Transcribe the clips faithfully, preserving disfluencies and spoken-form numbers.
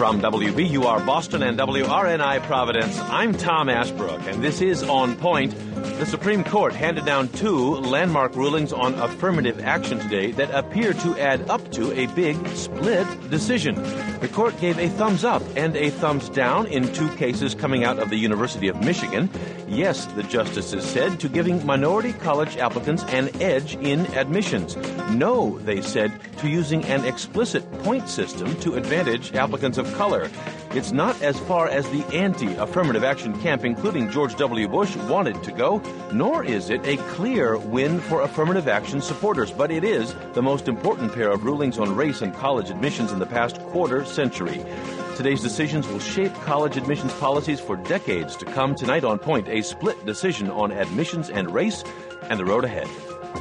From W B U R Boston and W R N I Providence, I'm Tom Ashbrook, and this is On Point. The Supreme Court handed down two landmark rulings on affirmative action today that appear to add up to a big split decision. The court gave a thumbs up and a thumbs down in two cases coming out of the University of Michigan. Yes, the justices said, to giving minority college applicants an edge in admissions. No, they said, to using an explicit point system to advantage applicants of color. It's not as far as the anti-affirmative action camp, including George W. Bush, wanted to go, nor is it a clear win for affirmative action supporters, but it is the most important pair of rulings on race and college admissions in the past quarter century. Today's decisions will shape college admissions policies for decades to come. Tonight on Point, a split decision on admissions and race and the road ahead.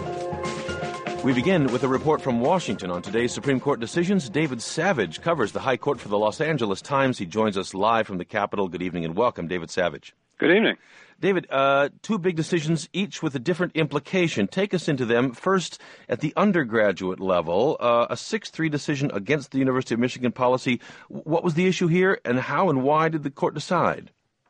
We begin with a report from Washington on today's Supreme Court decisions. David Savage covers the High Court for the Los Angeles Times. He joins us live from the Capitol. Good evening and welcome, David Savage. Good evening. David, uh, two big decisions, each with a different implication. Take us into them. First, at the undergraduate level, uh, a six three decision against the University of Michigan policy. What was the issue here, and how and why did the court decide?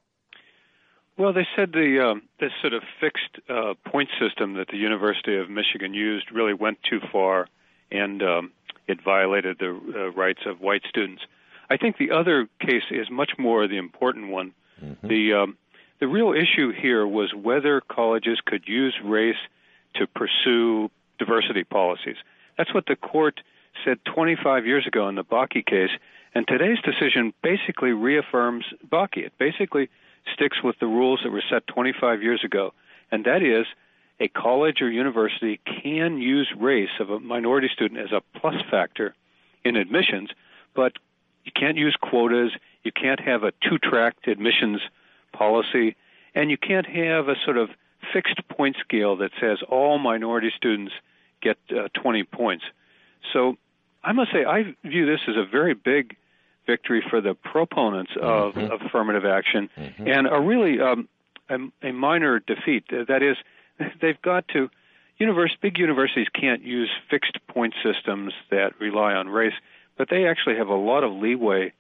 Well, they said the um, this sort of fixed uh, point system that the University of Michigan used really went too far, and um, it violated the uh, rights of white students. I think the other case is much more the important one. Mm-hmm. The um, the real issue here was whether colleges could use race to pursue diversity policies. That's what the court said twenty-five years ago in the Bakke case, and today's decision basically reaffirms Bakke. It basically sticks with the rules that were set twenty-five years ago, and that is a college or university can use race of a minority student as a plus factor in admissions, but you can't use quotas, you can't have a two-track admissions policy, and you can't have a sort of fixed point scale that says all minority students get uh, twenty points. So I must say I view this as a very big victory for the proponents of, mm-hmm. of affirmative action, mm-hmm. and a really um, a, a minor defeat. That is, they've got to, univers- big universities can't use fixed point systems that rely on race, but they actually have a lot of leeway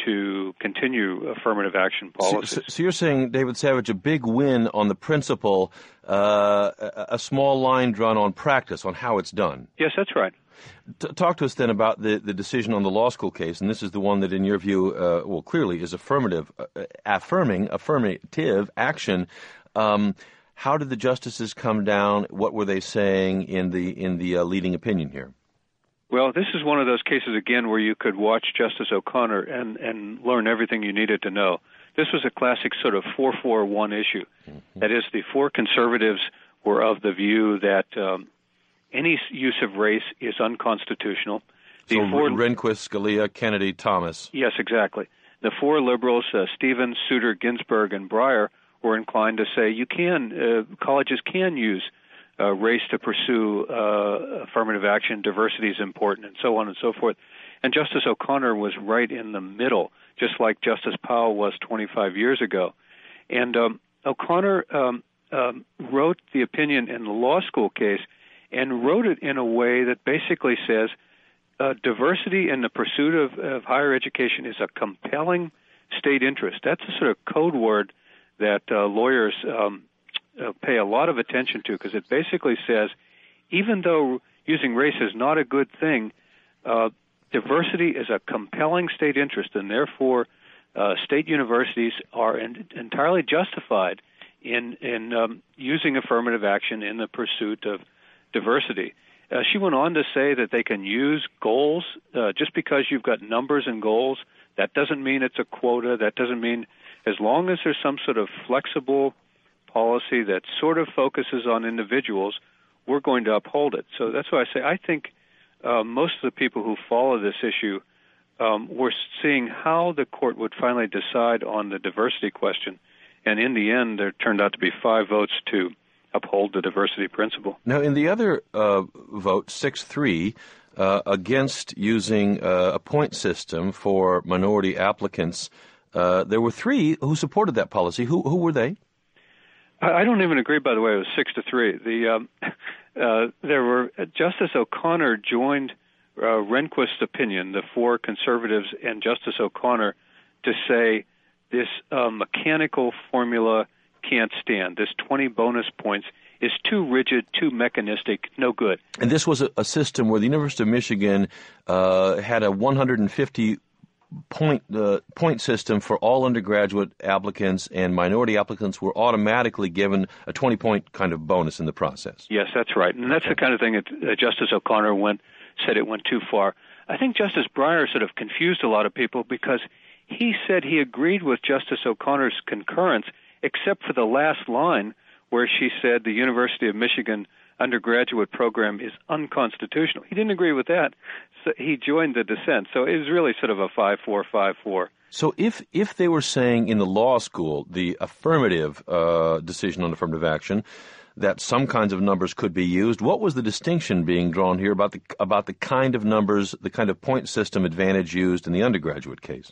to continue affirmative action policies. So, so you're saying, David Savage, a big win on the principle, uh, a, a small line drawn on practice, on how it's done. Yes, that's right. T- talk to us then about the, the decision on the law school case, and this is the one that, in your view, uh, well, clearly is affirmative, uh, affirming, affirmative action. Um, how did the justices come down? What were they saying in the in the uh, leading opinion here? Well, this is one of those cases, again, where you could watch Justice O'Connor and, and learn everything you needed to know. This was a classic sort of four four one issue. Mm-hmm. That is, the four conservatives were of the view that um, any use of race is unconstitutional. The so four, Rehnquist, Scalia, Kennedy, Thomas. Yes, exactly. The four liberals, uh, Stevens, Souter, Ginsburg, and Breyer, were inclined to say you can, uh, colleges can use uh, race to pursue uh, affirmative action, diversity is important, and so on and so forth. And Justice O'Connor was right in the middle, just like Justice Powell was twenty-five years ago. And um, O'Connor um, um, wrote the opinion in the law school case and wrote it in a way that basically says uh, diversity in the pursuit of, of higher education is a compelling state interest. That's a sort of code word that uh, lawyers um, uh, pay a lot of attention to, because it basically says even though using race is not a good thing, uh, diversity is a compelling state interest, and therefore uh, state universities are in, entirely justified in, in um, using affirmative action in the pursuit of diversity. Uh, she went on to say that they can use goals. Uh, just because you've got numbers and goals, that doesn't mean it's a quota. That doesn't mean, as long as there's some sort of flexible policy that sort of focuses on individuals, we're going to uphold it. So that's why I say I think uh, most of the people who follow this issue um, were seeing how the court would finally decide on the diversity question. And in the end, there turned out to be five votes to uphold the diversity principle. Now, in the other uh, vote, six three, uh, against using uh, a point system for minority applicants, uh, there were three who supported that policy. Who who were they? I don't even agree, by the way, it was six to three. The um, uh, there were uh, Justice O'Connor joined uh, Rehnquist's opinion, the four conservatives and Justice O'Connor, to say this uh, mechanical formula can't stand. This twenty bonus points is too rigid, too mechanistic, no good. And this was a, a system where the University of Michigan uh, had a one hundred fifty point uh, point system for all undergraduate applicants, and minority applicants were automatically given a twenty-point kind of bonus in the process. Yes, that's right. And that's okay. The kind of thing that uh, Justice O'Connor went said it went too far. I think Justice Breyer sort of confused a lot of people because he said he agreed with Justice O'Connor's concurrence, except for the last line where she said the University of Michigan undergraduate program is unconstitutional. He didn't agree with that, so he joined the dissent. So it was really sort of a five four, five four. So if if they were saying in the law school the affirmative uh, decision on affirmative action that some kinds of numbers could be used, what was the distinction being drawn here about the about the kind of numbers, the kind of point system advantage used in the undergraduate case?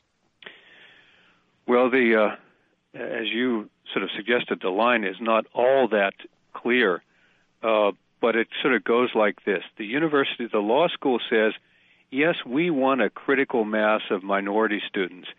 Well, the uh, as you sort of suggested, the line is not all that clear, uh, but it sort of goes like this. The university, the law school says, yes, we want a critical mass of minority students,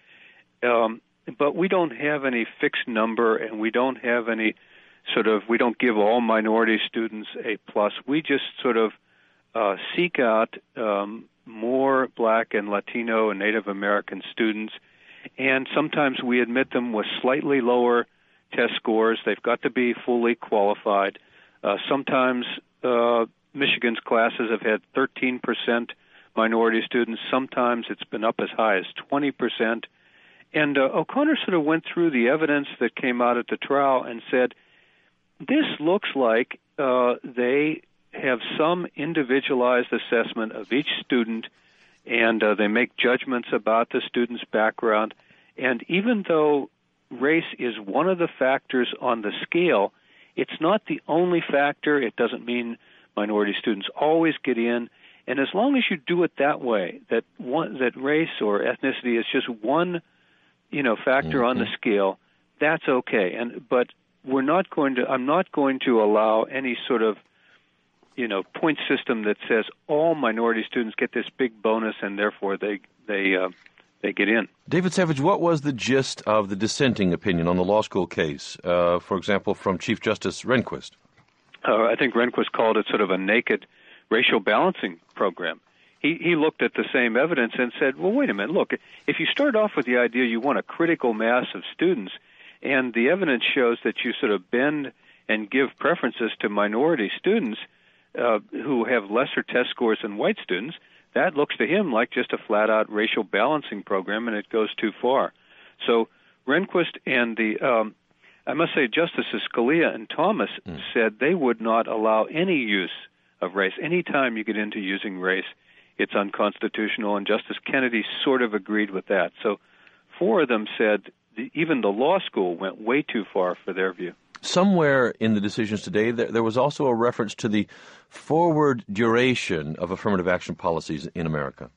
um, but we don't have any fixed number, and we don't have any sort of, we don't give all minority students a plus. We just sort of uh, seek out um, more Black and Latino and Native American students, and sometimes we admit them with slightly lower test scores. They've got to be fully qualified. Uh, sometimes uh, Michigan's classes have had thirteen percent minority students. Sometimes it's been up as high as twenty percent. And uh, O'Connor sort of went through the evidence that came out at the trial and said, this looks like uh, they have some individualized assessment of each student, and uh, they make judgments about the student's background. And even though race is one of the factors on the scale, it's not the only factor. It doesn't mean minority students always get in. And as long as you do it that way, that one, that race or ethnicity is just one, you know, factor mm-hmm. on the scale, that's okay. And but we're not going to. I'm not going to allow any sort of, you know, point system that says all minority students get this big bonus and therefore they they uh, they get in. David Savage, what was the gist of the dissenting opinion on the law school case? Uh, for example, from Chief Justice Rehnquist. Uh, I think Rehnquist called it sort of a naked racial balancing program. He he looked at the same evidence and said, well, wait a minute, look, if you start off with the idea you want a critical mass of students, and the evidence shows that you sort of bend and give preferences to minority students uh, who have lesser test scores than white students, that looks to him like just a flat-out racial balancing program, and it goes too far. So Rehnquist and the, um, I must say, Justices Scalia and Thomas mm. said they would not allow any use of race. Anytime you get into using race, it's unconstitutional, and Justice Kennedy sort of agreed with that. So four of them said the, even the law school went way too far for their view. Somewhere in the decisions today, there, there was also a reference to the forward duration of affirmative action policies in America.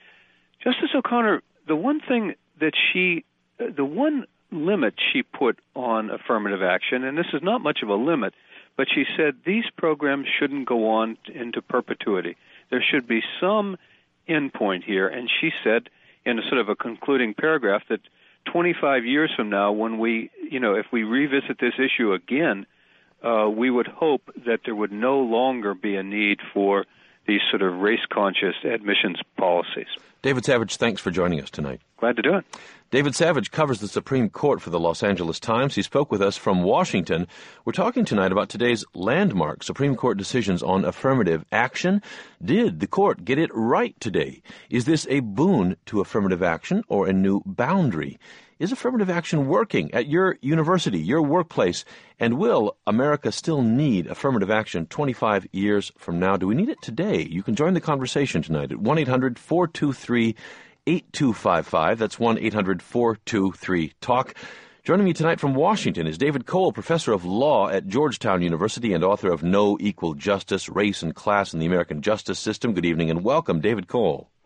Justice O'Connor, the one thing that she, the one limit she put on affirmative action, and this is not much of a limit, but she said these programs shouldn't go on into perpetuity. There should be some endpoint here, and she said in a sort of a concluding paragraph that twenty-five years from now, when we, you know, if we revisit this issue again, uh, we would hope that there would no longer be a need for these sort of race-conscious admissions policies. David Savage, thanks for joining us tonight. Glad to do it. David Savage covers the Supreme Court for the Los Angeles Times. He spoke with us from Washington. We're talking tonight about today's landmark Supreme Court decisions on affirmative action. Did the court get it right today? Is this a boon to affirmative action or a new boundary? Is affirmative action working at your university, your workplace? And will America still need affirmative action twenty-five years from now? Do we need it today? You can join the conversation tonight at one eight hundred four two three eight two five five. That's one eight hundred four two three talk. Joining me tonight from Washington is David Cole, professor of law at Georgetown University and author of No Equal Justice, Race and Class in the American Justice System. Good evening and welcome, David Cole.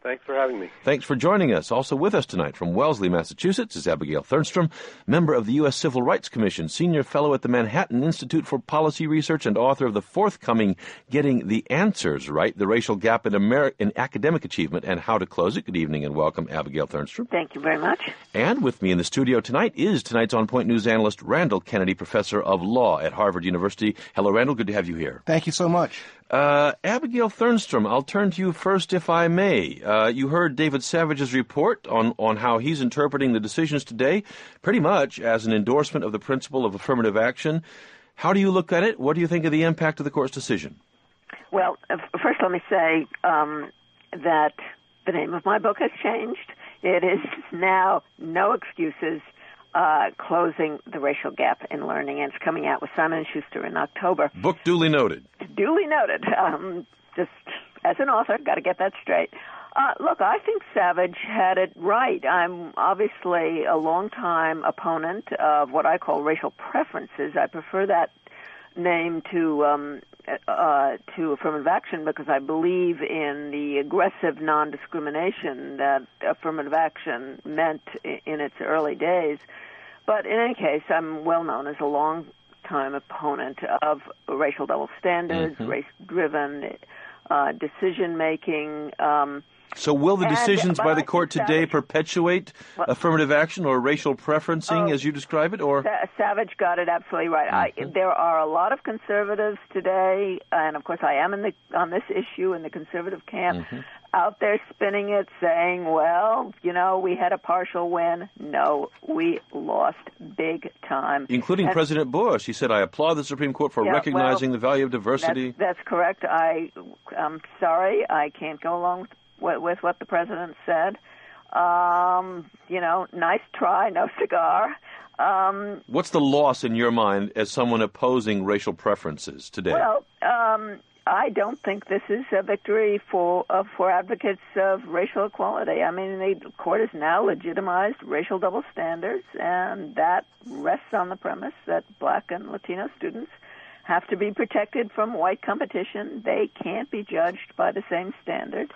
Thanks for having me. Thanks for joining us. Also with us tonight from Wellesley, Massachusetts, is Abigail Thernstrom, member of the U S Civil Rights Commission, senior fellow at the Manhattan Institute for Policy Research, and author of the forthcoming Getting the Answers Right, The Racial Gap in, Ameri- in Academic Achievement and How to Close It. Good evening and welcome, Abigail Thernstrom. Thank you very much. And with me in the studio tonight is tonight's On Point News analyst, Randall Kennedy, professor of law at Harvard University. Hello, Randall. Good to have you here. Thank you so much. Uh, Abigail Thernstrom, I'll turn to you first, if I may. Uh, you heard David Savage's report on, on how he's interpreting the decisions today, pretty much as an endorsement of the principle of affirmative action. How do you look at it? What do you think of the impact of the court's decision? Well, uh, first let me say um, that the name of my book has changed. It is now No Excuses, Uh, closing the racial gap in learning, and it's coming out with Simon and Schuster in October. Book duly noted. Duly noted. Um, just as an author, got to get that straight. Uh, look, I think Savage had it right. I'm obviously a long-time opponent of what I call racial preferences. I prefer that name to um, uh, to affirmative action because I believe in the aggressive non-discrimination that affirmative action meant in its early days. But in any case, I'm well known as a long-time opponent of racial double standards, mm-hmm. race-driven uh, decision-making. Um, so will the decisions and, by the court today Savage, perpetuate well, affirmative action or racial preferencing, oh, as you describe it? Or Savage got it absolutely right. Mm-hmm. I, there are a lot of conservatives today, and of course I am in the on this issue in the conservative camp, mm-hmm. out there spinning it, saying, well, you know, we had a partial win. No, we lost big time. Including and, President Bush. He said, I applaud the Supreme Court for yeah, recognizing well, the value of diversity. That's, that's correct. I, I'm sorry, I can't go along with with what the president said. Um, you know, nice try, no cigar. Um, What's the loss in your mind as someone opposing racial preferences today? Well, um, I don't think this is a victory for uh, for advocates of racial equality. I mean, the court has now legitimized racial double standards, and that rests on the premise that black and Latino students have to be protected from white competition. They can't be judged by the same standard.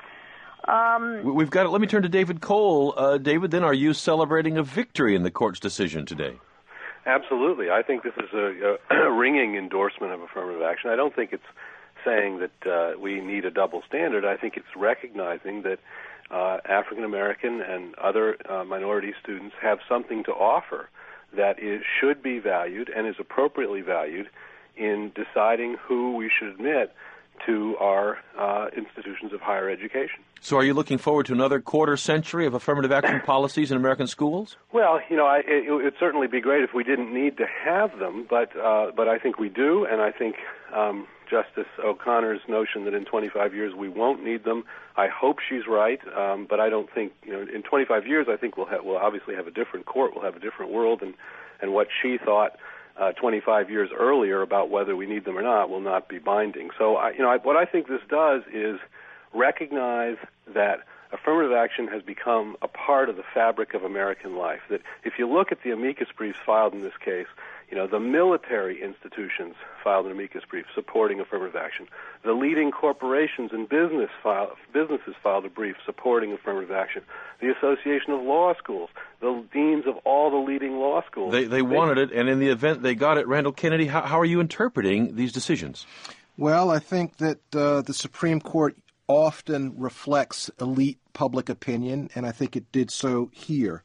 Um, We've got it. Let me turn to David Cole. Uh, David, then, are you celebrating a victory in the court's decision today? Absolutely. I think this is a, a ringing endorsement of affirmative action. I don't think it's saying that uh, we need a double standard. I think it's recognizing that uh, African American and other uh, minority students have something to offer that is, should be valued and is appropriately valued in deciding who we should admit to our uh, institutions of higher education. So are you looking forward to another quarter century of affirmative action policies in American schools? Well, you know, I, it would certainly be great if we didn't need to have them, but uh, but I think we do, and I think um, Justice O'Connor's notion that in twenty-five years we won't need them, I hope she's right, um, but I don't think, you know, in twenty-five years I think we'll, ha- we'll obviously have a different court, we'll have a different world, and, and what she thought Uh, twenty-five years earlier about whether we need them or not will not be binding. So, I, you know, I, what I think this does is recognize that affirmative action has become a part of the fabric of American life. That if you look at the amicus briefs filed in this case, you know, the military institutions filed an amicus brief supporting affirmative action. The leading corporations and business file, businesses filed a brief supporting affirmative action. The Association of Law Schools, the deans of all the leading law schools. They, they wanted it, and in the event they got it. Randall Kennedy, how, how are you interpreting these decisions? Well, I think that uh, the Supreme Court often reflects elite public opinion, and I think it did so here.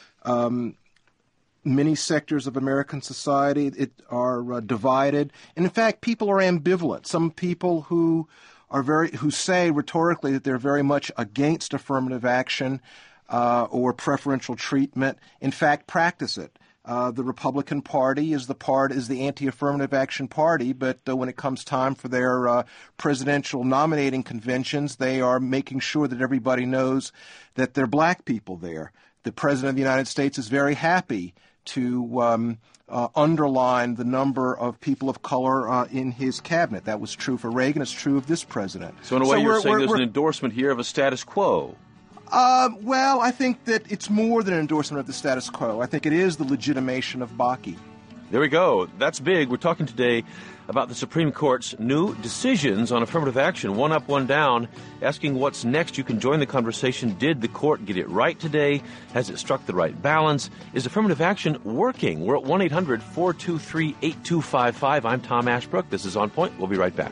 Um, Many sectors of American society it, are uh, divided, and in fact, people are ambivalent. Some people who are very who say rhetorically that they're very much against affirmative action uh, or preferential treatment, in fact, practice it. Uh, the Republican Party is the part is the anti-affirmative action party, but uh, when it comes time for their uh, presidential nominating conventions, they are making sure that everybody knows that there are black people there. The President of the United States is very happy to um, uh, underline the number of people of color uh, in his cabinet. That was true for Reagan. It's true of this president. So in a way, so you're saying there's an endorsement here of a status quo. Uh, well, I think that it's more than an endorsement of the status quo. I think it is the legitimation of Bakke. There we go. That's big. We're talking today about the Supreme Court's new decisions on affirmative action. One up, one down. Asking what's next. You can join the conversation. Did the court get it right today? Has it struck the right balance? Is affirmative action working? We're at one eight hundred four two three eight two five five. I'm Tom Ashbrook. This is On Point. We'll be right back.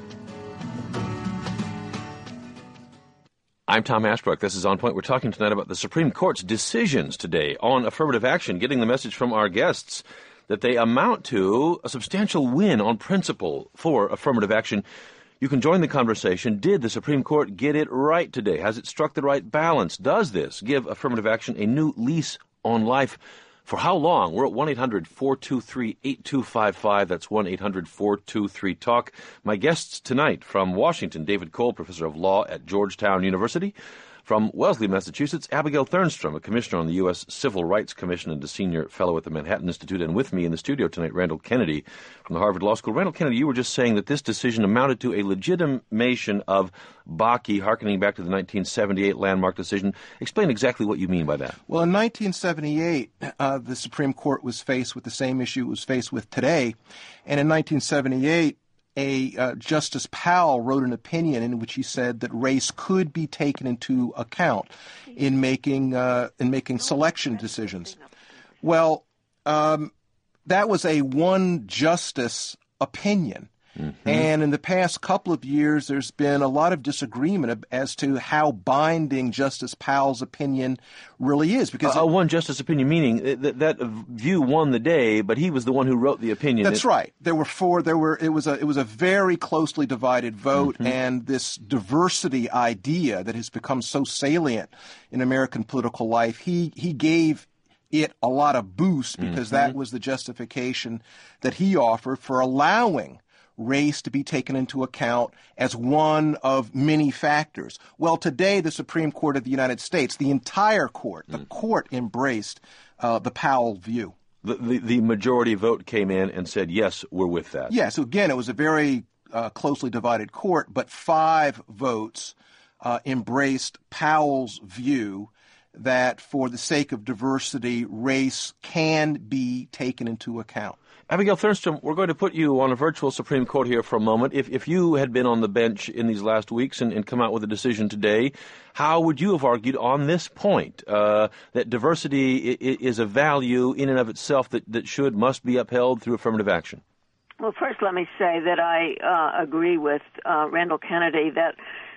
I'm Tom Ashbrook. This is On Point. We're talking tonight about the Supreme Court's decisions today on affirmative action, getting the message from our guests that they amount to a substantial win on principle for affirmative action. You can join the conversation. Did the Supreme Court get it right today? Has it struck the right balance? Does this give affirmative action a new lease on life? For how long? We're at one eight hundred four two three eight two five five. That's one eight hundred four two three talk. My guests tonight from Washington, David Cole, professor of law at Georgetown University. From Wellesley, Massachusetts, Abigail Thernstrom, a commissioner on the U S Civil Rights Commission and a senior fellow at the Manhattan Institute. And with me in the studio tonight, Randall Kennedy from the Harvard Law School. Randall Kennedy, you were just saying that this decision amounted to a legitimation of Bakke, hearkening back to the nineteen seventy-eight landmark decision. Explain exactly what you mean by that. Well, in nineteen seventy-eight, uh, the Supreme Court was faced with the same issue it was faced with today. And in nineteen seventy-eight, A uh, Justice Powell wrote an opinion in which he said that race could be taken into account in making uh, in making selection decisions. Well, um, that was a one justice opinion. Mm-hmm. And in the past couple of years, there's been a lot of disagreement as to how binding Justice Powell's opinion really is. Because a, it, a one justice opinion, meaning that, that view won the day, but he was the one who wrote the opinion. That's it, right. There were four. There were. It was a. It was a very closely divided vote, mm-hmm. and this diversity idea that has become so salient in American political life. He he gave it a lot of boost because mm-hmm. that was the justification that he offered for allowing race to be taken into account as one of many factors. Well, today, the Supreme Court of the United States, the entire court, the mm. court embraced uh, the Powell view. The, the, the majority vote came in and said, yes, we're with that. Yes, yeah, so again, it was a very uh, closely divided court, but five votes uh, embraced Powell's view that for the sake of diversity, race can be taken into account. Abigail Thernstrom, we're going to put you on a virtual Supreme Court here for a moment. If if you had been on the bench in these last weeks and, and come out with a decision today, how would you have argued on this point, uh, that diversity is a value in and of itself that, that should, must be upheld through affirmative action? Well, first let me say that I uh, agree with uh, Randall Kennedy that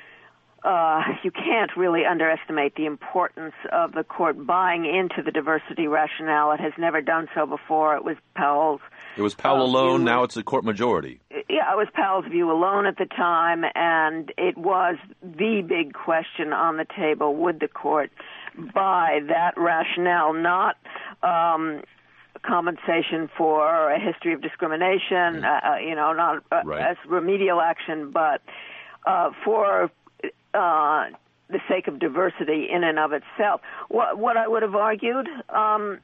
Uh, you can't really underestimate the importance of the court buying into the diversity rationale. It has never done so before. It was Powell's. It was Powell uh, alone. View. Now it's a court majority. Yeah, it was Powell's view alone at the time, and it was the big question on the table. Would the court buy that rationale, not um, compensation for a history of discrimination, mm. uh, you know, not uh, right. as remedial action, but uh, for Uh, the sake of diversity in and of itself. What, what I would have argued, um,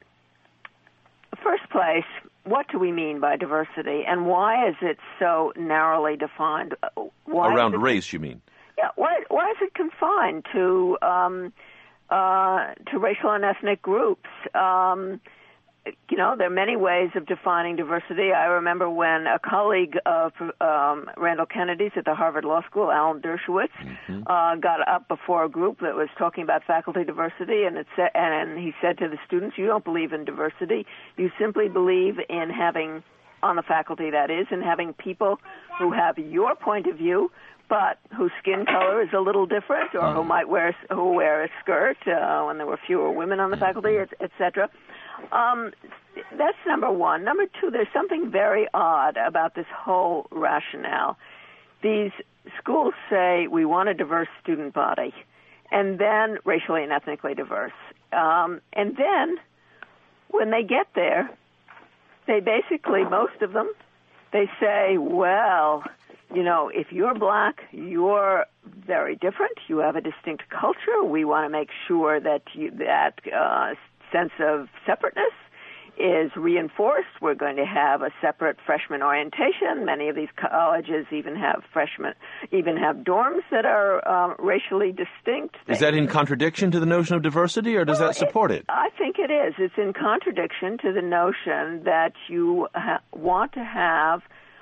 first place, what do we mean by diversity, and why is it so narrowly defined? Why Around it, race, you mean? Yeah. Why, why is it confined to um, uh, to racial and ethnic groups? Um, You know, there are many ways of defining diversity. I remember when a colleague of um, Randall Kennedy's at the Harvard Law School, Alan Dershowitz, mm-hmm. uh, got up before a group that was talking about faculty diversity, and, it sa- and he said to the students, you don't believe in diversity. You simply believe in having, on the faculty that is, in having people who have your point of view, but whose skin color is a little different, or who might wear who wear a skirt uh, when there were fewer women on the faculty, et, et cetera. Um, that's number one. Number two, there's something very odd about this whole rationale. These schools say we want a diverse student body, and then racially and ethnically diverse. Um, and then when they get there, they basically, most of them, they say, well, you know, if you're black, you're very different. You have a distinct culture. We want to make sure that you, that uh, sense of separateness is reinforced. We're going to have a separate freshman orientation. Many of these colleges even have freshmen, even have dorms that are um, racially distinct. Is that in contradiction to the notion of diversity, or does well, that support it, it? I think it is. It's in contradiction to the notion that you ha- want to have,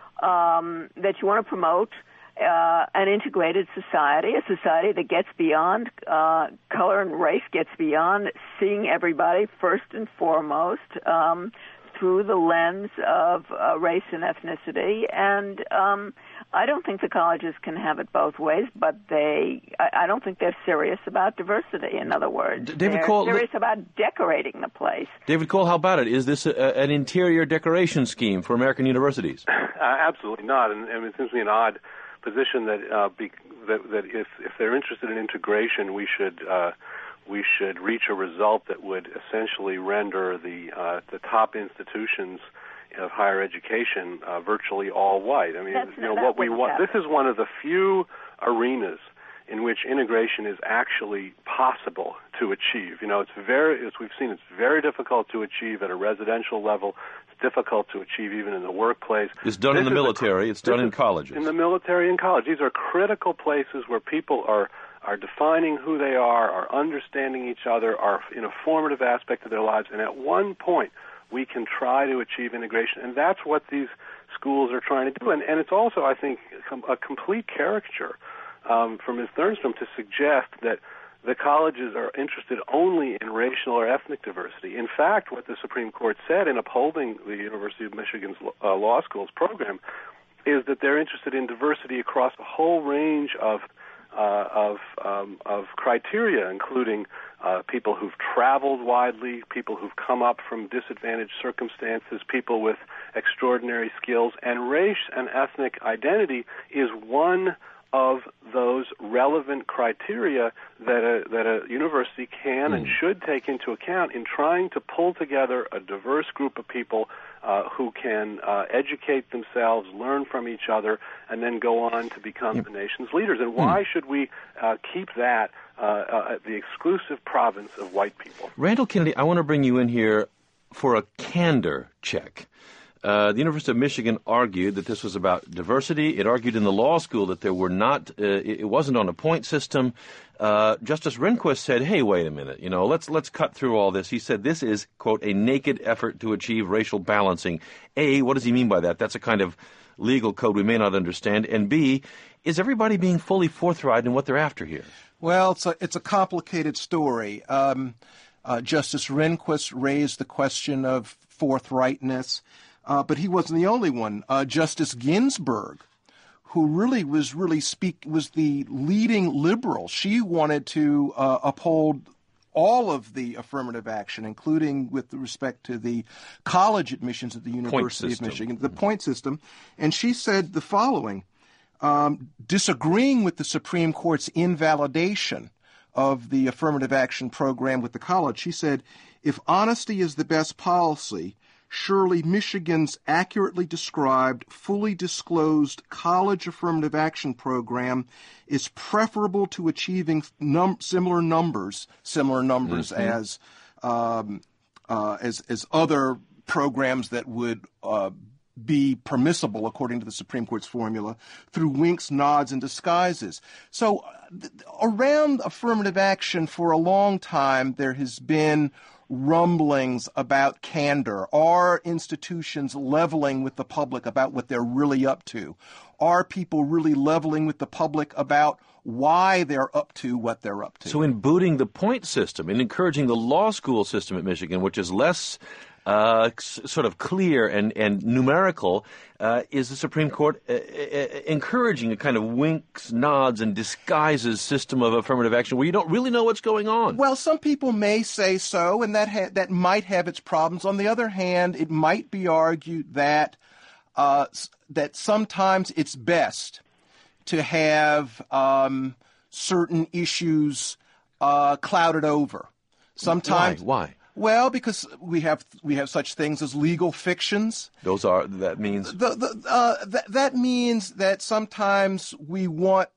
um, that you want to promote Uh, an integrated society, a society that gets beyond uh, color and race, gets beyond seeing everybody first and foremost um, through the lens of uh, race and ethnicity. And um, I don't think the colleges can have it both ways, but they, I, I don't think they're serious about diversity, in other words. D- David they're Cole, serious about decorating the place. David Cole, how about it? Is this a, an interior decoration scheme for American universities? Uh, absolutely not. And, and it seems to me an odd position that uh, be, that, that if, if they're interested in integration, we should uh, we should reach a result that would essentially render the uh, the top institutions of higher education uh, virtually all white. I mean, That's, you know, that what we want. happen. This is one of the few arenas in which integration is actually possible to achieve. You know, it's very, as we've seen, it's very difficult to achieve at a residential level. It's difficult to achieve even in the workplace. It's done this in the military. A, it's done in colleges. In the military and college. These are critical places where people are are defining who they are, are understanding each other, are in a formative aspect of their lives. And at one point, we can try to achieve integration. And that's what these schools are trying to do. And, and it's also, I think, a complete caricature um, from Miz Thernstrom to suggest that the colleges are interested only in racial or ethnic diversity. In fact, what the Supreme Court said in upholding the University of Michigan's uh, law school's program is that they're interested in diversity across a whole range of uh, of um, of criteria, including uh, people who've traveled widely, people who've come up from disadvantaged circumstances, people with extraordinary skills, and race and ethnic identity is one of those relevant criteria that a, that a university can and should take into account in trying to pull together a diverse group of people uh, who can uh, educate themselves, learn from each other, and then go on to become the nation's leaders. And why should we uh, keep that uh, uh, the exclusive province of white people? Randall Kennedy, I want to bring you in here for a candor check. Uh, the University of Michigan argued that this was about diversity. It argued in the law school that there were not, uh, it, it wasn't on a point system. Uh, Justice Rehnquist said, hey, wait a minute, you know, let's let's cut through all this. He said this is, quote, a naked effort to achieve racial balancing. A, what does he mean by that? That's a kind of legal code we may not understand. And B, is everybody being fully forthright in what they're after here? Well, it's a, it's a complicated story. Um, uh, Justice Rehnquist raised the question of forthrightness. Uh, but he wasn't the only one. Uh, Justice Ginsburg, who really was really speak was the leading liberal. She wanted to uh, uphold all of the affirmative action, including with respect to the college admissions at the University of Michigan, the point system. And she said the following, um, disagreeing with the Supreme Court's invalidation of the affirmative action program with the college. She said, if honesty is the best policy, surely Michigan's accurately described, fully disclosed college affirmative action program is preferable to achieving num- similar numbers, similar numbers mm-hmm. as um, uh, as as other programs that would uh, be permissible according to the Supreme Court's formula through winks, nods, and disguises. So th- around affirmative action for a long time, there has been rumblings about candor. Are institutions leveling with the public about what they're really up to? Are people really leveling with the public about why they're up to what they're up to? So in booting the point system, in encouraging the law school system at Michigan, which is less uh, sort of clear and, and numerical, uh, is the Supreme Court uh, uh, encouraging a kind of winks, nods, and disguises system of affirmative action where you don't really know what's going on? Well, some people may say so, and that ha- that might have its problems. On the other hand, it might be argued that uh, that sometimes it's best to have um, certain issues uh, clouded over. Sometimes, why? Why? Well, because we have we have such things as legal fictions. Those are that means the, the, uh, th- that means that sometimes we want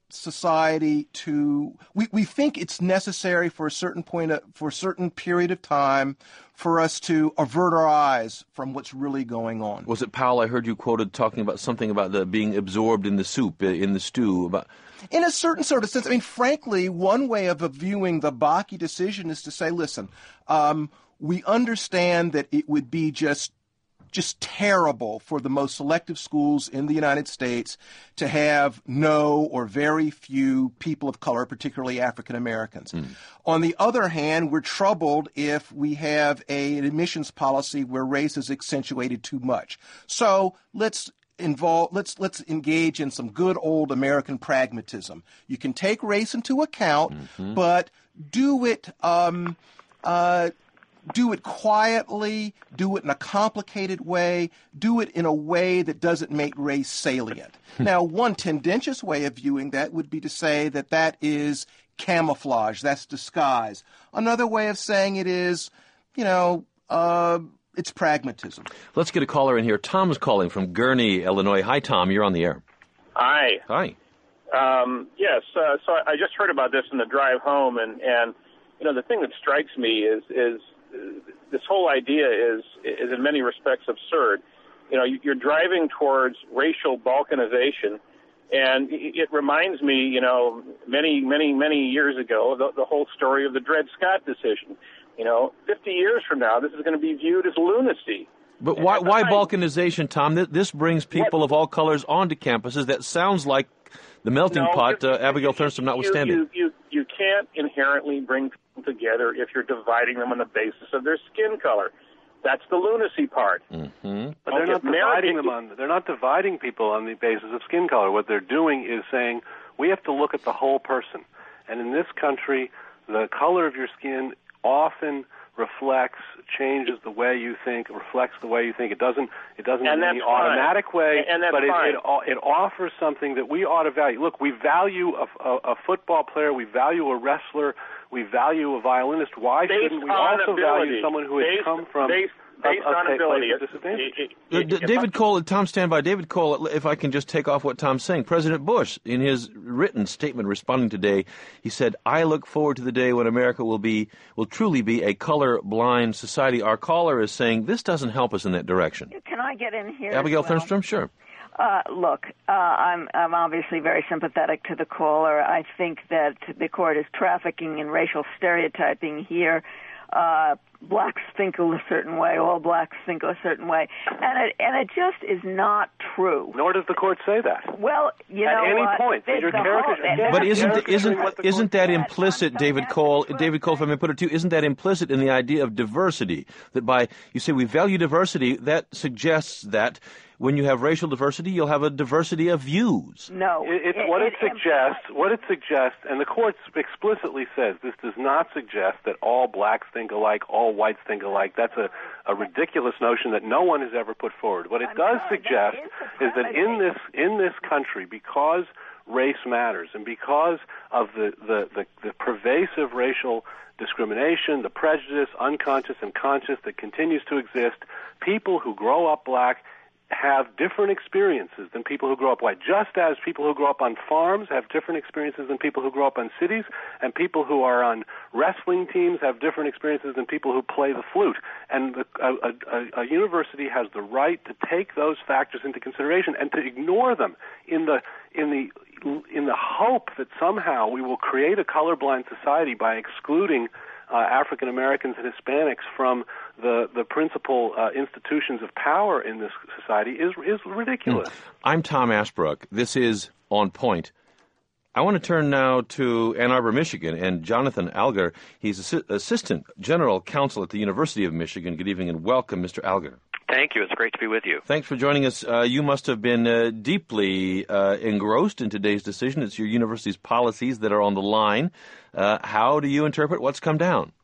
society to we, we think it's necessary for a certain point of, for a certain period of time for us to avert our eyes from what's really going on. Was it Powell? I heard you quoted talking about something about the being absorbed in the soup, in the stew. About in a certain sort of sense. I mean, frankly, one way of viewing the Bakke decision is to say, listen, um, we understand that it would be just just terrible for the most selective schools in the United States to have no or very few people of color, particularly African Americans. Mm. On the other hand, we're troubled if we have a, an admissions policy where race is accentuated too much. So let's involve let's let's engage in some good old American pragmatism. You can take race into account, mm-hmm. but do it um, uh, do it quietly, do it in a complicated way, do it in a way that doesn't make race salient. Now, one tendentious way of viewing that would be to say that that is camouflage, that's disguise. Another way of saying it is, you know, uh, it's pragmatism. Let's get a caller in here. Tom's calling from Gurnee, Illinois. Hi, Tom. You're on the air. Hi. Hi. Um, yes, uh, so I just heard about this in the drive home, and, and you know, the thing that strikes me is is this whole idea is is in many respects absurd. You know, you're driving towards racial balkanization, and it reminds me, you know, many, many, many years ago, the, the whole story of the Dred Scott decision. You know, fifty years from now, this is going to be viewed as lunacy. But why, why balkanization, Tom? This brings people what? of all colors onto campuses. That sounds like the melting no, pot, you, uh, Abigail Thernstrom notwithstanding. You, you, you, you can't inherently bring people together if you're dividing them on the basis of their skin color. That's the lunacy part. Mm-hmm. But they're not dividing them on. They're not dividing people on the basis of skin color. What they're doing is saying we have to look at the whole person. And in this country, the color of your skin often reflects, changes the way you think, reflects the way you think. It doesn't. It doesn't and in any automatic fine. way, and that's but it, fine. it it offers something that we ought to value. Look, we value a, a, a football player. We value a wrestler. We value a violinist. Why based shouldn't we also ability. value someone who has based, come from based, based a, a on ability? disadvantage? It, it, Uh, D- David Cole, Tom, stand by. David Cole, if I can just take off what Tom's saying. President Bush, in his written statement responding today, he said, "I look forward to the day when America will be, will truly be a color-blind society." Our caller is saying this doesn't help us in that direction. Can I get in here? Abigail as well? Thernstrom, sure. Uh, look, uh, I'm, I'm obviously very sympathetic to the caller. I think that the court is trafficking in racial stereotyping here. Uh, blacks think a certain way, all blacks think a certain way, and it, and it just is not true. Nor does the court say that. Well, you At know any what? point, It's your the caricature- whole- Yeah, But isn't caricature isn't what the isn't court that said. implicit, David Cole? David Cole, if I may put it to you, isn't that implicit in the idea of diversity? That by you say we value diversity, that suggests that when you have racial diversity, you'll have a diversity of views. No, It, it's it, what it, it suggests. What it suggests, and the court explicitly says this does not suggest that all blacks think alike, all whites think alike. That's a, a ridiculous notion that no one has ever put forward. What it I'm does sorry, suggest that is is that in this in this country, because race matters, and because of the, the, the, the pervasive racial discrimination, the prejudice, unconscious and conscious, that continues to exist, people who grow up black have different experiences than people who grow up white, just as people who grow up on farms have different experiences than people who grow up on cities, and people who are on wrestling teams have different experiences than people who play the flute. And the, a, a, a university has the right to take those factors into consideration and to ignore them in the in the in the hope that somehow we will create a colorblind society by excluding Uh, African Americans and Hispanics from the the principal uh, institutions of power in this society is is ridiculous. Mm. I'm Tom Ashbrook. This is On Point. I want to turn now to Ann Arbor, Michigan, and Jonathan Alger. He's Assi- Assistant General Counsel at the University of Michigan. Good evening and welcome, Mister Alger. Thank you. It's great to be with you. Thanks for joining us. Uh, you must have been uh, deeply uh, engrossed in today's decision. It's your university's policies that are on the line. Uh, how do you interpret what's come down?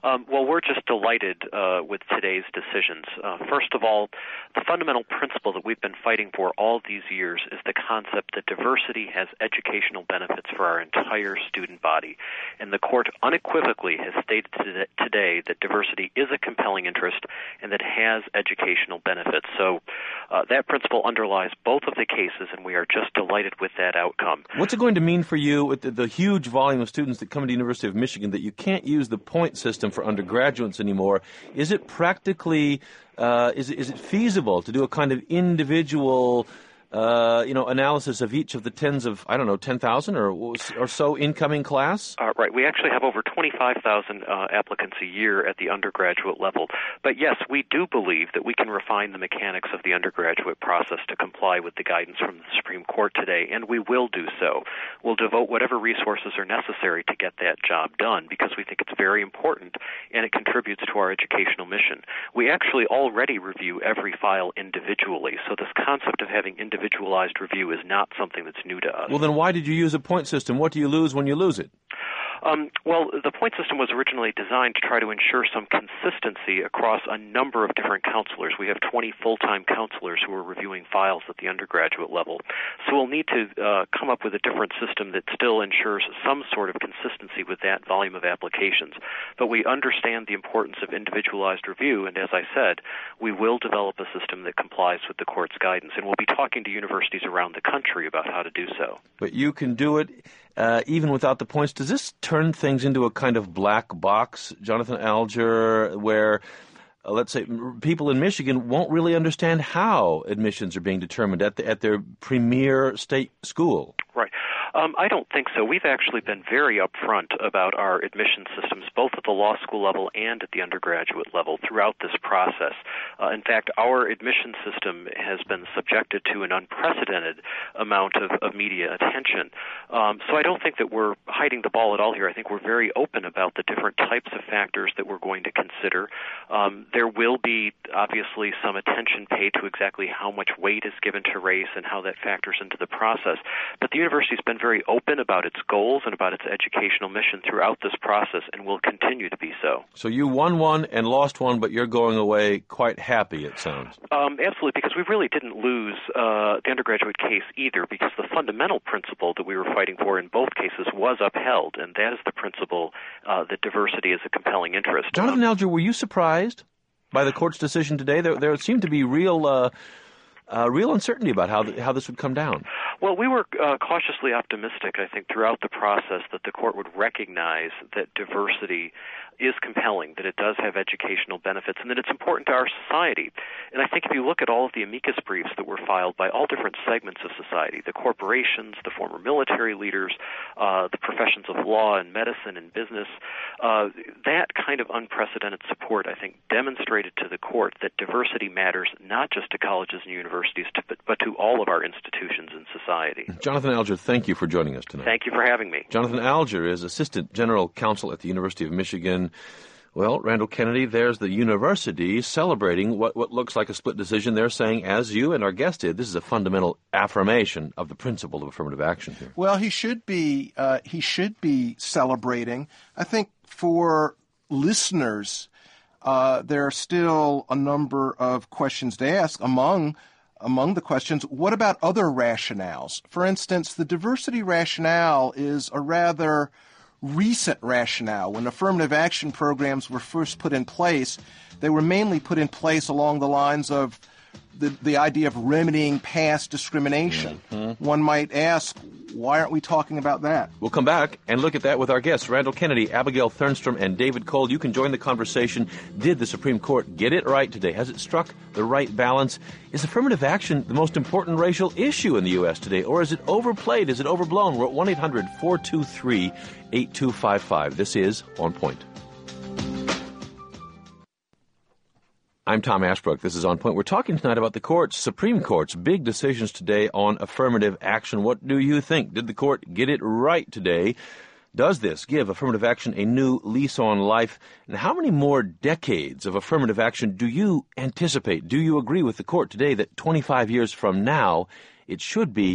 Um, well, we're just delighted uh, with today's decisions. Uh, first of all, the fundamental principle that we've been fighting for all these years is the concept that diversity has educational benefits for our entire student body. And the court unequivocally has stated today that diversity is a compelling interest and that has educational benefits. So uh, that principle underlies both of the cases, and we are just delighted with that outcome. What's it going to mean for you with the, the huge volume of students that come to the University of Michigan that you can't use the point system for undergraduates anymore? Is it practically, uh, is, it, is it feasible to do a kind of individual Uh, you know, analysis of each of the tens of, I don't know, ten thousand or or so incoming class? Uh, right. We actually have over twenty-five thousand uh, applicants a year at the undergraduate level. But yes, we do believe that we can refine the mechanics of the undergraduate process to comply with the guidance from the Supreme Court today, and we will do so. We'll devote whatever resources are necessary to get that job done because we think it's very important and it contributes to our educational mission. We actually already review every file individually, so this concept of having individual individualized review is not something that's new to us. Well, then why did you use a point system? What do you lose when you lose it? Um, well, the point system was originally designed to try to ensure some consistency across a number of different counselors. We have twenty full-time counselors who are reviewing files at the undergraduate level. So we'll need to uh, come up with a different system that still ensures some sort of consistency with that volume of applications. But we understand the importance of individualized review, and as I said, we will develop a system that complies with the court's guidance, and we'll be talking to universities around the country about how to do so. But you can do it uh, even without the points. Does this turn things into a kind of black box, Jonathan Alger, where, uh, let's say, people in Michigan won't really understand how admissions are being determined at the, at their premier state school? Right. Um, I don't think so. We've actually been very upfront about our admission systems, both at the law school level and at the undergraduate level throughout this process. Uh, in fact, our admission system has been subjected to an unprecedented amount of, of media attention. Um, so I don't think that we're hiding the ball at all here. I think we're very open about the different types of factors that we're going to consider. Um, there will be, obviously, some attention paid to exactly how much weight is given to race and how that factors into the process. But the university's been very open about its goals and about its educational mission throughout this process and will continue to be so. So you won one and lost one, but you're going away quite happy, it sounds. Um, absolutely, because we really didn't lose uh, the undergraduate case either, because the fundamental principle that we were fighting for in both cases was upheld, and that is the principle uh, that diversity is a compelling interest. Jonathan um, Alger, were you surprised by the court's decision today? There, there seemed to be real... Uh, Uh, real uncertainty about how th- how this would come down. Well, we were uh, cautiously optimistic, I think, throughout the process that the court would recognize that diversity is compelling, that it does have educational benefits, and that it's important to our society. And I think if you look at all of the amicus briefs that were filed by all different segments of society, the corporations, the former military leaders, uh, the professions of law and medicine and business, uh, that kind of unprecedented support, I think, demonstrated to the court that diversity matters not just to colleges and universities, to, but, but to all of our institutions in society. Jonathan Alger, thank you for joining us tonight. Thank you for having me. Jonathan Alger is Assistant General Counsel at the University of Michigan. Well, Randall Kennedy, there's the university celebrating what, what looks like a split decision. They're saying, as you and our guest did, this is a fundamental affirmation of the principle of affirmative action here. Well, he should be, uh, he should be celebrating. I think for listeners, uh, there are still a number of questions to ask. Among Among the questions, what about other rationales? For instance, the diversity rationale is a rather recent rationale. When affirmative action programs were first put in place, they were mainly put in place along the lines of the, the idea of remedying past discrimination. Mm-hmm. One might ask, why aren't we talking about that? We'll come back and look at that with our guests, Randall Kennedy, Abigail Thernstrom, and David Cole. You can join the conversation. Did the Supreme Court get it right today? Has it struck the right balance? Is affirmative action the most important racial issue in the U S today, or is it overplayed? Is it overblown? We're at one eight hundred four two three eight two five five. This is On Point. I'm Tom Ashbrook. This is On Point. We're talking tonight about the court's, Supreme Court's, big decisions today on affirmative action. What do you think? Did the court get it right today? Does this give affirmative action a new lease on life? And how many more decades of affirmative action do you anticipate? Do you agree with the court today that twenty-five years from now, it should be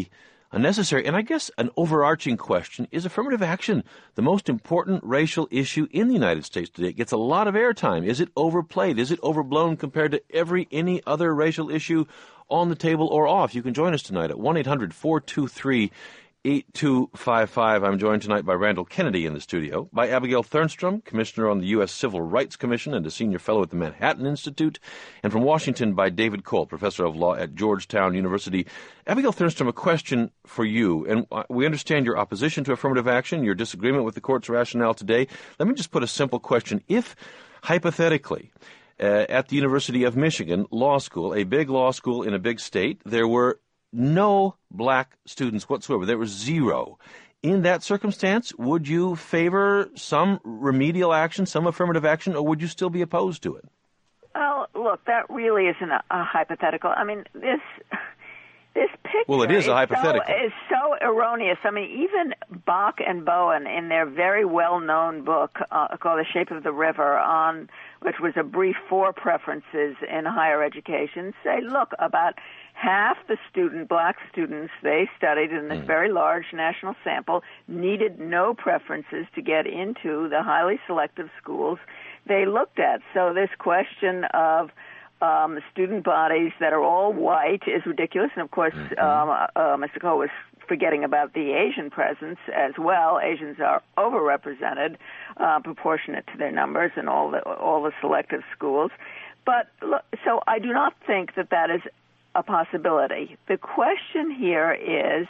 unnecessary. And I guess an overarching question, is affirmative action the most important racial issue in the United States today? It gets a lot of airtime. Is it overplayed? Is it overblown compared to every any other racial issue on the table or off? You can join us tonight at one eight hundred four two three eight two five five. I'm joined tonight by Randall Kennedy in the studio, by Abigail Thernstrom, Commissioner on the U S Civil Rights Commission and a Senior Fellow at the Manhattan Institute, and from Washington by David Cole, Professor of Law at Georgetown University. Abigail Thernstrom, a question for you, and we understand your opposition to affirmative action, your disagreement with the court's rationale today. Let me just put a simple question. If, hypothetically, uh, at the University of Michigan Law School, a big law school in a big state, there were no black students whatsoever. There was zero. In that circumstance, would you favor some remedial action, some affirmative action, or would you still be opposed to it? Well, look, that really isn't a, a hypothetical. I mean, this this picture well, it is a hypothetical. So, is so erroneous. I mean, even Bach and Bowen, in their very well-known book uh, called The Shape of the River, on which was a brief for preferences in higher education, say, look, about half the student, black students they studied in this mm. very large national sample needed no preferences to get into the highly selective schools they looked at. So this question of um, student bodies that are all white is ridiculous. And, of course, mm-hmm. um, uh, Mister Cole was forgetting about the Asian presence as well. Asians are overrepresented, uh, proportionate to their numbers in all the, all the selective schools. But look, so I do not think that that is a possibility. The question here is,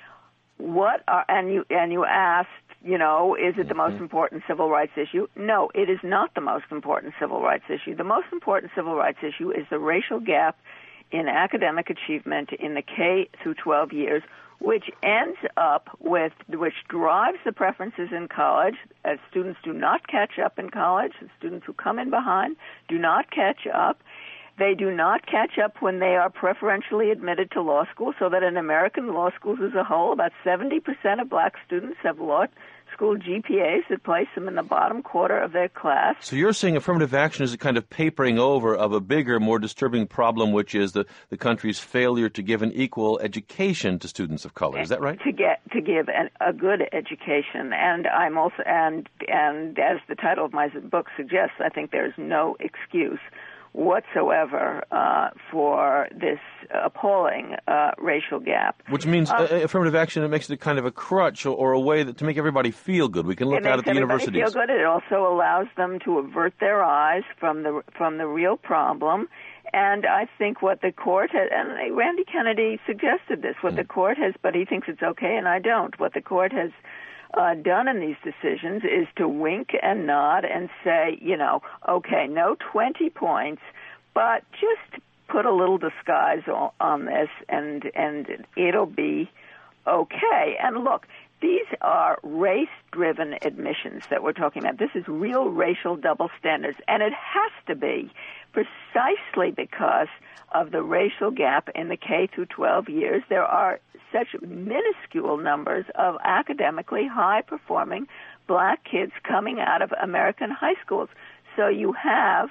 what are, and you and you asked, you know, is it the most important civil rights issue? No, it is not the most important civil rights issue. The most important civil rights issue is the racial gap in academic achievement in the K through twelve years, which ends up with, which drives the preferences in college, as students do not catch up in college. The students who come in behind do not catch up. They do not catch up when they are preferentially admitted to law school, so that in American law schools as a whole, about seventy percent of black students have law school G P As that place them in the bottom quarter of their class. So you're saying affirmative action is a kind of papering over of a bigger, more disturbing problem, which is the, the country's failure to give an equal education to students of color. Is that right? To get to give an, a good education, and I'm also and and as the title of my book suggests, I think there's no excuse whatsoever uh, for this appalling uh, racial gap. Which means uh, affirmative action, it makes it a kind of a crutch or, or a way that, to make everybody feel good. We can look out at the universities. It makes everybody feel good. It also allows them to avert their eyes from the from the real problem. And I think what the court has, and Randy Kennedy suggested this, what mm. the court has, but he thinks it's okay and I don't, what the court has Uh, done in these decisions is to wink and nod and say, you know, okay, no twenty points, but just put a little disguise on, on this and and it'll be okay. And look, these are race-driven admissions that we're talking about. This is real racial double standards, and it has to be precisely because of the racial gap in the K through twelve years. There are such minuscule numbers of academically high-performing black kids coming out of American high schools. So you have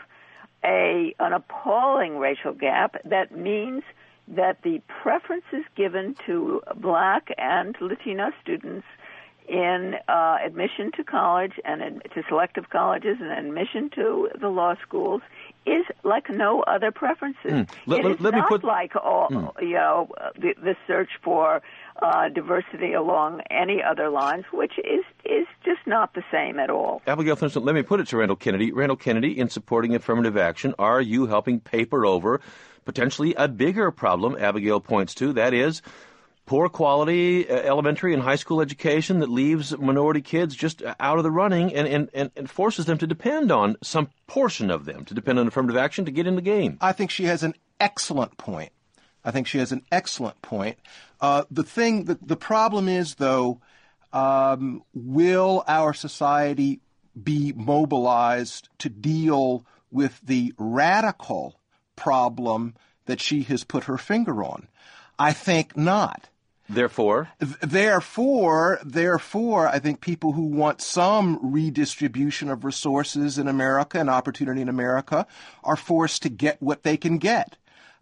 a an appalling racial gap that means that the preferences given to black and Latino students in uh, admission to college and in, to selective colleges and admission to the law schools is like no other preferences. Mm. Let, it is let, let not me put, like all, mm. you know, the, the search for uh, diversity along any other lines, which is is just not the same at all. Abigail Thernstrom, let me put it to Randall Kennedy. Randall Kennedy, in supporting affirmative action, are you helping paper over potentially a bigger problem Abigail points to, that is poor quality uh, elementary and high school education that leaves minority kids just out of the running and, and, and, and forces them to depend on some portion of them, to depend on affirmative action to get in the game? I think she has an excellent point. I think she has an excellent point. Uh, the thing, the, the problem is, though, um, will our society be mobilized to deal with the radical problem that she has put her finger on? I think not. Therefore? Therefore, therefore, I think people who want some redistribution of resources in America and opportunity in America are forced to get what they can get.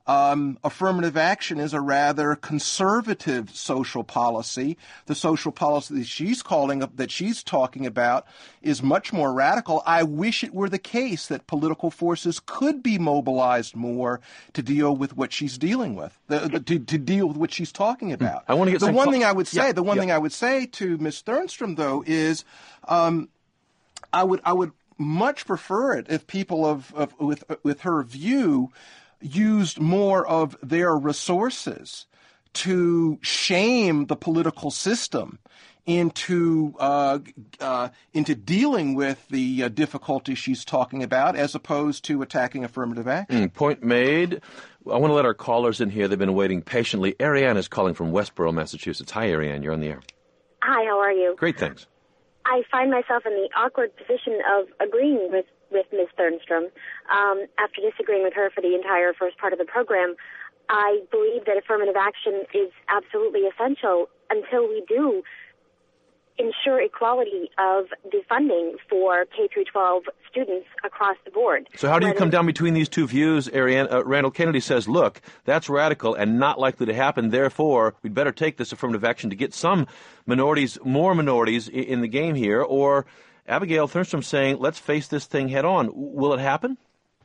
Um, affirmative action is a rather conservative social policy. The social policy that she's calling that she's talking about is much more radical. I wish it were the case that political forces could be mobilized more to deal with what she's dealing with, the, the, to, to deal with what she's talking about. I want to get the some one cl- thing I would say. Yeah, the one yeah. thing I would say to Miz Thernstrom, though, is um, I would I would much prefer it if people of, of with with her view used more of their resources to shame the political system into uh, uh, into dealing with the uh, difficulties she's talking about, as opposed to attacking affirmative action. Mm, point made. I want to let our callers in here. They've been waiting patiently. Ariane is calling from Westboro, Massachusetts. Hi, Ariane. You're on the air. Hi, how are you? Great, thanks. I find myself in the awkward position of agreeing with, with Miz Thernstrom. Um, after disagreeing with her for the entire first part of the program, I believe that affirmative action is absolutely essential until we do ensure equality of the funding for K through twelve students across the board. So how do you Whether- come down between these two views, Ariane? Uh, Randall Kennedy says, look, that's radical and not likely to happen. Therefore, we'd better take this affirmative action to get some minorities, more minorities in, in the game here. Or Abigail Thernstrom saying, let's face this thing head on. Will it happen?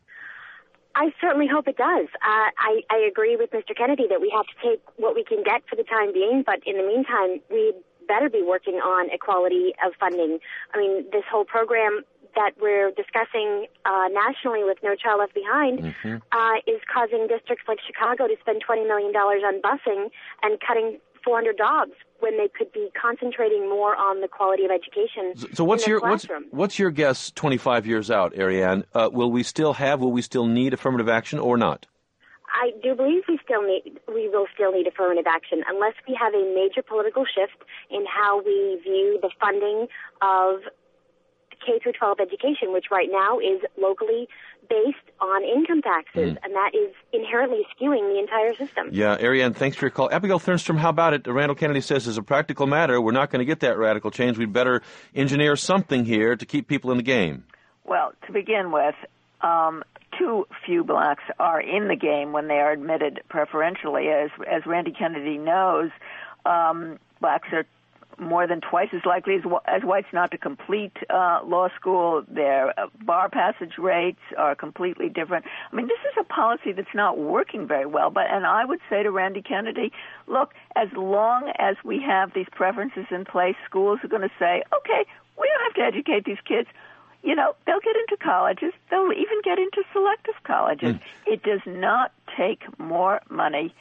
I certainly hope it does. Uh, I, I agree with Mister Kennedy that we have to take what we can get for the time being, but in the meantime, we better be working on equality of funding. I mean, this whole program that we're discussing uh, nationally with No Child Left Behind mm-hmm. uh, is causing districts like Chicago to spend twenty million dollars on busing and cutting four hundred jobs when they could be concentrating more on the quality of education. So, so what's in your what's, what's your guess twenty-five years out, Ariane? Uh, will we still have, will we still need affirmative action or not? I do believe we still need, we will still need affirmative action unless we have a major political shift in how we view the funding of K through twelve education, which right now is locally based on income taxes, mm. and that is inherently skewing the entire system. Yeah, Ariane, thanks for your call. Abigail Thernstrom, how about it? Randall Kennedy says, as a practical matter, we're not going to get that radical change. We'd better engineer something here to keep people in the game. Well, to begin with, um, too few blacks are in the game when they are admitted preferentially. As as Randy Kennedy knows, um, blacks are more than twice as likely as, as whites not to complete uh, law school. Their uh, bar passage rates are completely different. I mean, this is a policy that's not working very well. But and I would say to Randy Kennedy, look, as long as we have these preferences in place, schools are going to say, okay, we don't have to educate these kids. You know, they'll get into colleges. They'll even get into selective colleges. Mm. It does not take more money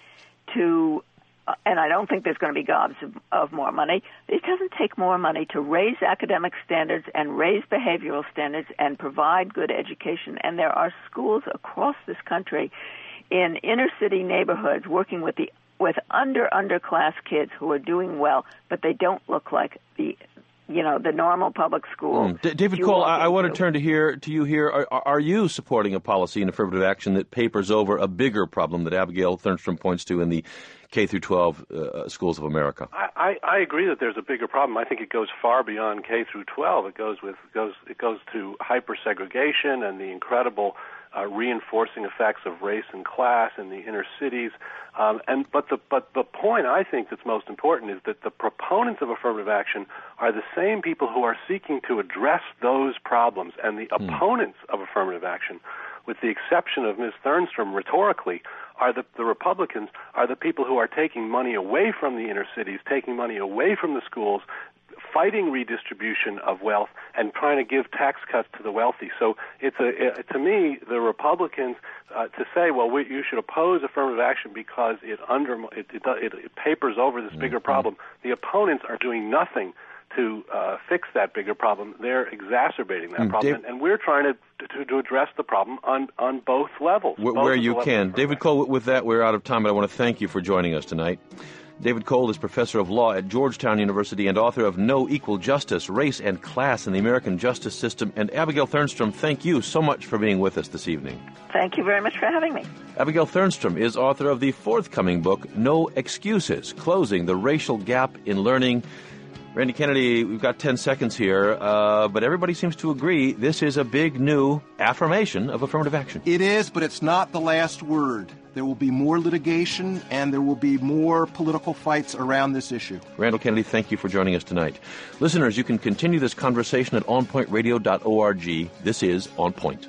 to, uh, and I don't think there's going to be gobs of, of more money. It doesn't take more money to raise academic standards and raise behavioral standards and provide good education. And there are schools across this country in inner-city neighborhoods working with the with under underclass kids who are doing well, but they don't look like the you know, the normal public school. Mm. D- David Cole, I, I want to turn to here to you here. Are, are you supporting a policy in affirmative action that papers over a bigger problem that Abigail Thernstrom points to in the K through twelve uh, schools of America? I, I, I agree that there's a bigger problem. I think it goes far beyond K through twelve. It goes with goes it goes to hyper segregation and the incredible uh, reinforcing effects of race and class in the inner cities. Um, and but the but the point I think that's most important is that the proponents of affirmative action are the same people who are seeking to address those problems, and the mm. opponents of affirmative action, with the exception of Miz Thernstrom rhetorically, are the, the Republicans are the people who are taking money away from the inner cities, taking money away from the schools, fighting redistribution of wealth, and trying to give tax cuts to the wealthy. So it's a it, to me, the Republicans uh, to say, well, we, you should oppose affirmative action because it under it, it, it, it papers over this bigger problem. The opponents are doing nothing to uh, fix that bigger problem. They're exacerbating that mm, problem, Dave, and, and we're trying to, to to address the problem on on both levels. Where, both where you can. David Cole, with that, we're out of time, but I want to thank you for joining us tonight. David Cole is professor of law at Georgetown University and author of No Equal Justice, Race and Class in the American Justice System. And Abigail Thernstrom, thank you so much for being with us this evening. Thank you very much for having me. Abigail Thernstrom is author of the forthcoming book, No Excuses, Closing the Racial Gap in Learning. Randy Kennedy, we've got ten seconds here, uh, but everybody seems to agree this is a big new affirmation of affirmative action. It is, but it's not the last word. There will be more litigation, and there will be more political fights around this issue. Randall Kennedy, thank you for joining us tonight. Listeners, you can continue this conversation at on point radio dot org. This is On Point.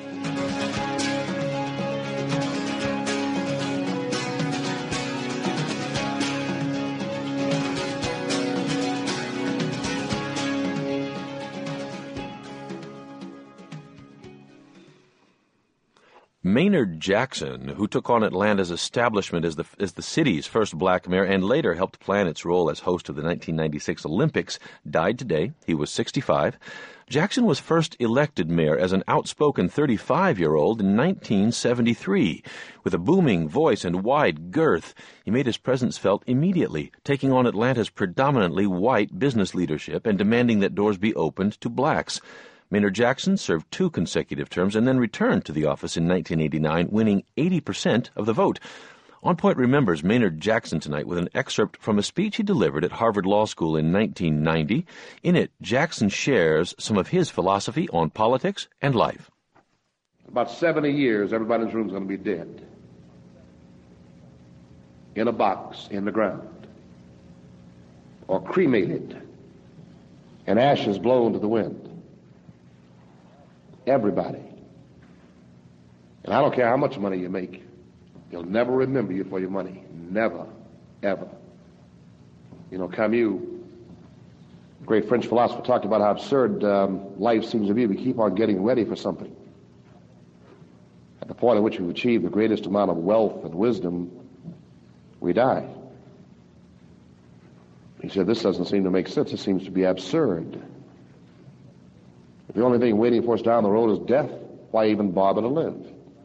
Maynard Jackson, who took on Atlanta's establishment as the, as the city's first black mayor and later helped plan its role as host of the nineteen ninety-six Olympics, died today. He was sixty-five. Jackson was first elected mayor as an outspoken thirty-five-year-old in nineteen seventy-three. With a booming voice and wide girth, he made his presence felt immediately, taking on Atlanta's predominantly white business leadership and demanding that doors be opened to blacks. Maynard Jackson served two consecutive terms and then returned to the office in nineteen eighty-nine, winning eighty percent of the vote. On Point remembers Maynard Jackson tonight with an excerpt from a speech he delivered at Harvard Law School in nineteen ninety. In it, Jackson shares some of his philosophy on politics and life. About seventy years, everybody in this room is going to be dead. In a box in the ground. Or cremated. And ashes blown to the wind. Everybody. And I don't care how much money you make. They'll never remember you for your money. Never. Ever. You know, Camus, great French philosopher, talked about how absurd um, life seems to be. We keep on getting ready for something. At the point at which we've achieved the greatest amount of wealth and wisdom, we die. He said, this doesn't seem to make sense. It seems to be absurd. If the only thing waiting for us down the road is death, why even bother to live?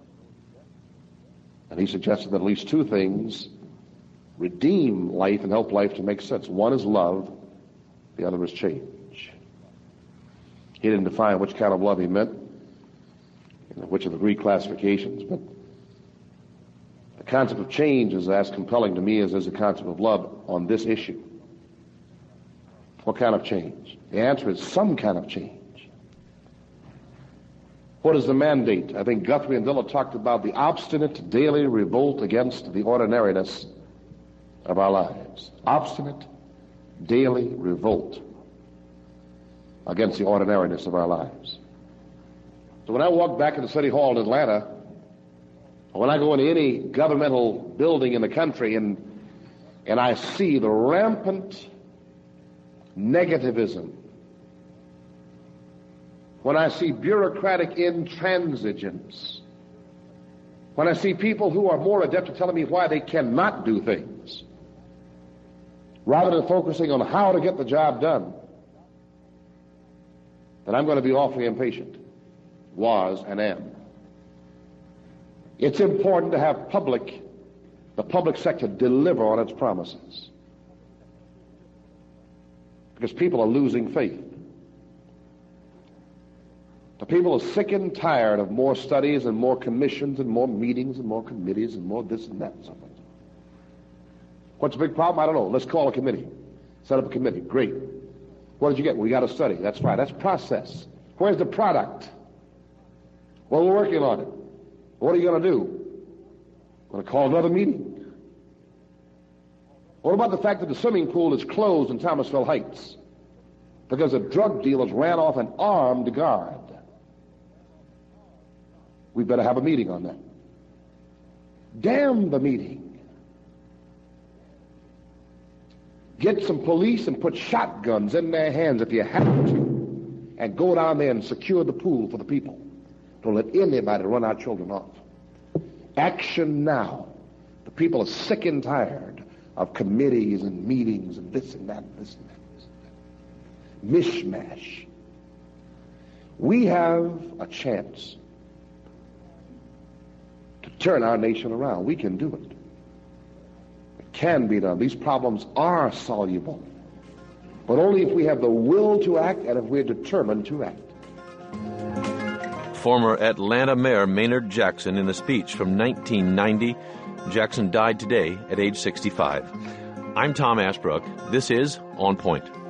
And he suggested that at least two things redeem life and help life to make sense. One is love, the other is change. He didn't define which kind of love he meant, you know, which of the Greek classifications, but the concept of change is as compelling to me as is the concept of love on this issue. What kind of change? The answer is some kind of change. What is the mandate? I think Guthrie and Dilla talked about the obstinate daily revolt against the ordinariness of our lives. Obstinate daily revolt against the ordinariness of our lives. So when I walk back into City Hall in Atlanta, or when I go into any governmental building in the country and, and I see the rampant negativism, when I see bureaucratic intransigence, when I see people who are more adept at telling me why they cannot do things, rather than focusing on how to get the job done, then I'm going to be awfully impatient. Was and am. It's important to have public, the public sector deliver on its promises. Because people are losing faith. The people are sick and tired of more studies and more commissions and more meetings and more committees and more this and that and so forth. What's the big problem? I don't know. Let's call a committee. Set up a committee. Great. What did you get? We got to study. That's right. That's process. Where's the product? Well, we're working on it. What are you going to do? Going to call another meeting? What about the fact that the swimming pool is closed in Thomasville Heights because the drug dealers ran off an armed guard? We better have a meeting on that. Damn the meeting. Get some police and put shotguns in their hands if you have to, and go down there and secure the pool for the people. Don't let anybody run our children off. Action now. The people are sick and tired of committees and meetings and this and that and this and that. This and that. Mishmash. We have a chance to turn our nation around. We can do it. It can be done. These problems are soluble. But only if we have the will to act and if we're determined to act. Former Atlanta Mayor Maynard Jackson in the speech from nineteen ninety. Jackson died today at age sixty-five. I'm Tom Ashbrook. This is On Point.